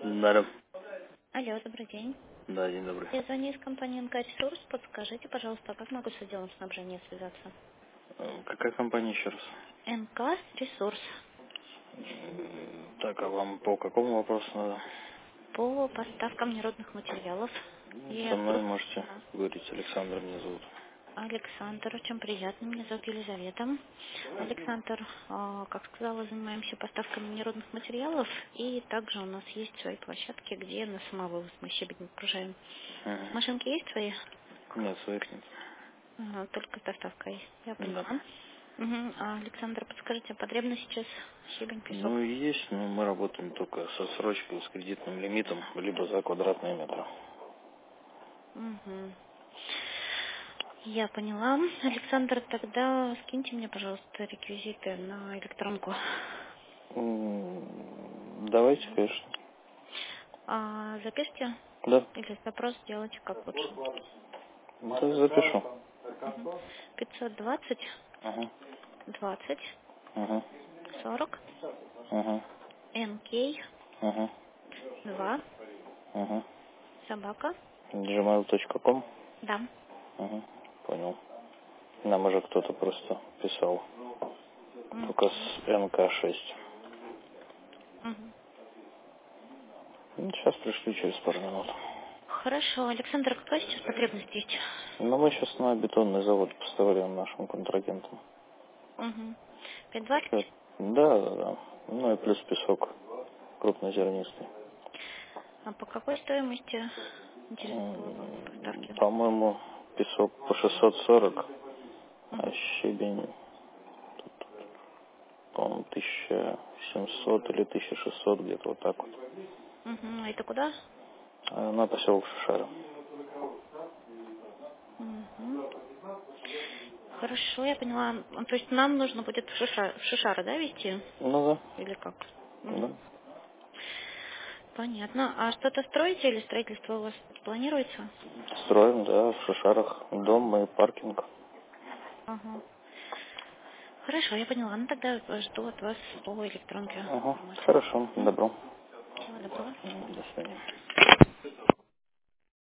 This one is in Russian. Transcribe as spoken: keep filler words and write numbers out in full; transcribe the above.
Да, Алло, добрый день. да, день добрый. Я звоню из компании эн ка Ресурс. Подскажите, пожалуйста, как могу с отделом снабжения связаться? Э, Какая компания еще раз? эн ка Ресурс. М, Так, а вам по какому вопросу надо? По поставкам неродных материалов. Со Я мной тут... можете Да. говорить, Александр меня зовут. Александр, очень приятно. Меня зовут Елизавета. Александр, а, как сказала, занимаемся поставками неродных материалов. И также у нас есть свои площадки, где на самовывоз мы щебень отгружаем. Мгм. Машинки есть свои? Нет, своих нет. Ага, только с доставкой. Я Да. поняла. Мгм. А, Александр, подскажите, а потребность сейчас щебень, Ну, песок? есть, но мы работаем только со срочкой, с кредитным лимитом, либо за квадратные метры. Мгм. Я поняла. Александр, тогда скиньте мне, пожалуйста, реквизиты на электронку. М, Давайте, конечно. А, запишите Да. или запрос сделайте, как лучше. Да, запишу. Мгм. пятьсот двадцать Ага. двадцать Ага. сорок Ага. эн кей Ага. два Ага. собака. джимейл точка ком. Да. Ага. Понял. Нам уже кто-то просто писал. Только Мгм. с эн ка шесть. Мгм. Сейчас пришли через пару минут. Хорошо. Александр, какая сейчас потребность есть? Но мы сейчас на бетонный завод поставляем нашим контрагентам. Угу. Чё? пять двадцать? Да, да, да. Ну и плюс песок крупнозернистый. А по какой стоимости, интересно было бы, М, поставки? По-моему, песок по шестьсот сорок, а Угу. щебень, по-моему, тысяча семьсот или тысяча шестьсот, где-то вот так вот. Угу. Это куда? А на поселок Шишара. Угу. Хорошо, я поняла. Ну, то есть нам нужно будет в, Шиша... в Шишара, да, везти? Ну да, Или как? да. Угу. Понятно. А что-то строите или строительство у вас планируется? Строим, да, в Шишарах дом и паркинг. Ага. Хорошо, я поняла. Ну тогда жду от вас по электронке Ага, информацию. хорошо, М? добро. Всего доброго. До свидания.